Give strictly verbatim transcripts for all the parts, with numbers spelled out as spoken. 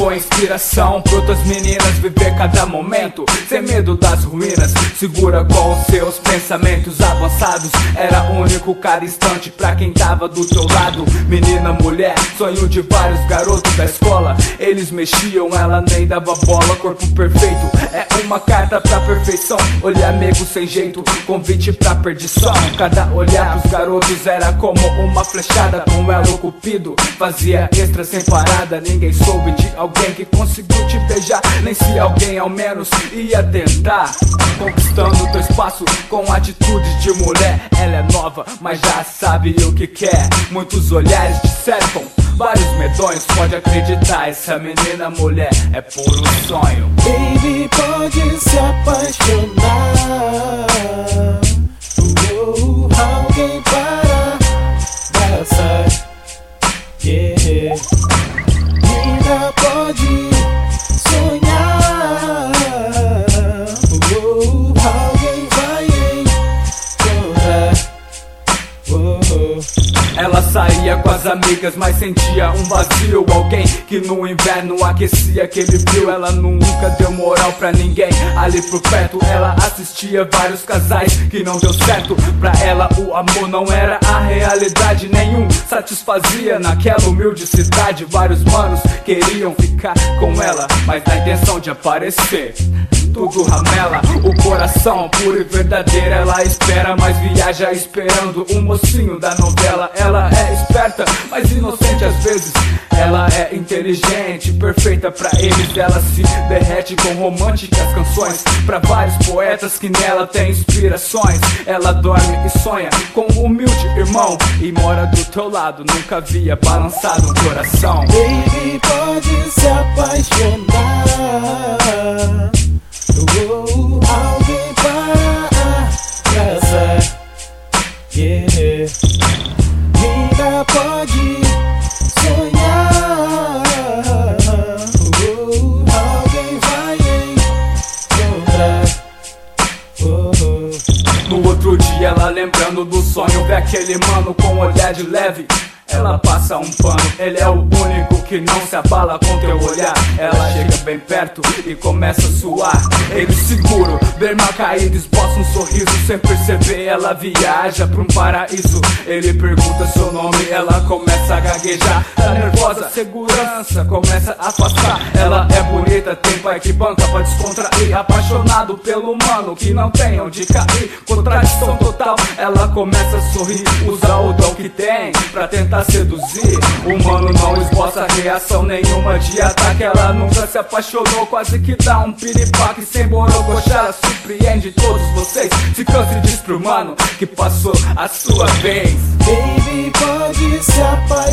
foi inspiração pra outras meninas viver cada momento sem medo das ruínas. Segura com os seus pensamentos avançados. Era único cada instante pra quem tava do teu lado. Menina, mulher, sonho de vários garotos da escola. Eles mexiam, ela nem dava bola. Corpo perfeito, é uma carta pra perfeição. Olhar amigo sem jeito, convite pra perdição. Cada olhar pros garotos era como uma flechada. Com ela o cupido fazia extra sem parada. Ninguém soube de alguém que conseguiu te beijar, nem se alguém ao menos ia tentar. Conquistando teu espaço com atitudes de mulher. Ela é nova, mas já sabe o que quer. Muitos olhares te cercam, vários medonhos. Pode acreditar, essa menina mulher é puro sonho. Baby, pode se apaixonar. Oh, alguém para abraçar. Yeah. Ainda pode sonhar. Oh, alguém vai encontrar. Oh, oh. Ela saía com as amigas, mas sentia um vazio. Alguém que no inverno aquecia aquele frio. Ela nunca deu moral pra ninguém ali por perto. Ela assistia vários casais que não deu certo. Pra ela o amor não era a realidade. Nenhum satisfazia naquela humilde cidade. Vários manos queriam ficar com ela, mas na intenção de aparecer tudo ramela. O coração puro e verdadeiro ela espera, mas viaja esperando o mocinho da novela. Ela é esperta, mas inocente às vezes. Ela é inteligente, perfeita pra eles. Ela se derrete com românticas canções pra vários poetas que nela tem inspirações. Ela dorme e sonha com um humilde irmão e mora do teu lado, nunca havia balançado um coração. Baby, pode se apaixonar. Oh, alguém para abraçar. Yeah. Ainda pode sonhar. Oh, alguém vai encontrar. Oh, oh. No outro dia ela lembrando do sonho, vê aquele mano com olhar de leve. Ela passa um pano, ele é o único que não se abala com teu olhar. Ela chega bem perto e começa a suar. Ele seguro, derma caído, esboça um sorriso. Sem perceber ela viaja pra um paraíso. Ele pergunta seu nome, ela começa a gaguejar. Tá nervosa, segurança começa a afastar. Ela é bonita, tem pai que banca pra descontrair. Apaixonado pelo mano que não tem onde cair. Contradição total, ela começa a sorrir. Usa o dom que tem pra tentar seduzir. O mano não esboça reação nenhuma de ataque. Ela nunca se apaixonou, quase que dá um piripaque. Sem borocochá, ela surpreende todos vocês. Se cansa e diz pro mano que passou a sua vez. Baby, pode se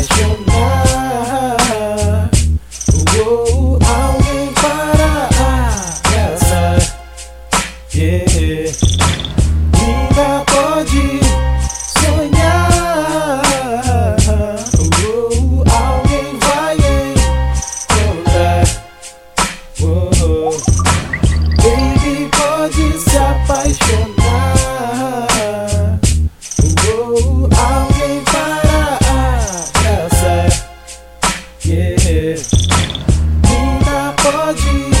apaixonar. Oh, alguém para abraçar. Yeah. Ainda pode sonhar. Oh, alguém vai encontrar. Oh, oh. Baby, pode se apaixonar. Oh, alguém para abraçar. Yeah. Ainda pode